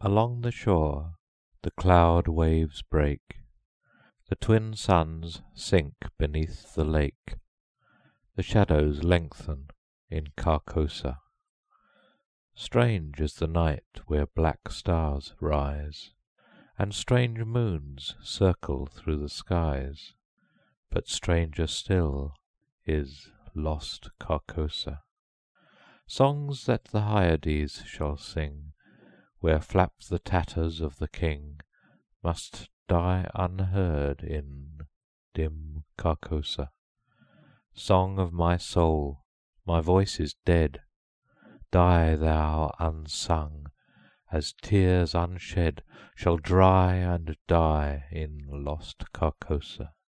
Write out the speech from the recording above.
Along the shore the cloud waves break, the twin suns sink beneath the lake, the shadows lengthen in Carcosa. Strange is the night where black stars rise, and strange moons circle through the skies, but stranger still is lost Carcosa. Songs that the Hyades shall sing, where flap the tatters of the king, must die unheard in dim Carcosa. Song of my soul, my voice is dead, die thou unsung, as tears unshed shall dry and die in lost Carcosa.